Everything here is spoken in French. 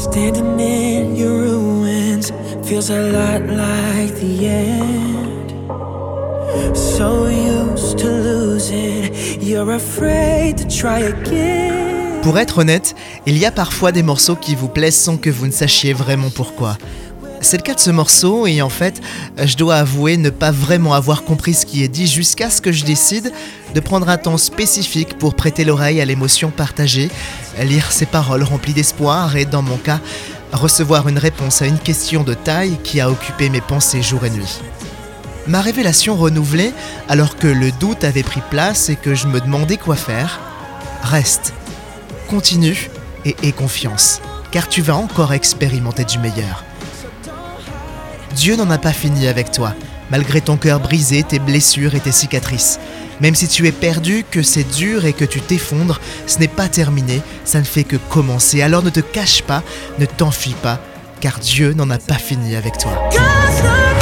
Standing in your ruins feels a lot like the end. So used to losing, you're afraid to try again. Pour être honnête, il y a parfois des morceaux qui vous plaisent sans que vous ne sachiez vraiment pourquoi. C'est le cas de ce morceau et en fait, je dois avouer ne pas vraiment avoir compris ce qui est dit jusqu'à ce que je décide de prendre un temps spécifique pour prêter l'oreille à l'émotion partagée, lire ces paroles remplies d'espoir et, dans mon cas, recevoir une réponse à une question de taille qui a occupé mes pensées jour et nuit. Ma révélation renouvelée, alors que le doute avait pris place et que je me demandais quoi faire, reste, continue et aie confiance, car tu vas encore expérimenter du meilleur. Dieu n'en a pas fini avec toi, malgré ton cœur brisé, tes blessures et tes cicatrices. Même si tu es perdu, que c'est dur et que tu t'effondres, ce n'est pas terminé, ça ne fait que commencer. Alors ne te cache pas, ne t'enfuis pas, car Dieu n'en a pas fini avec toi.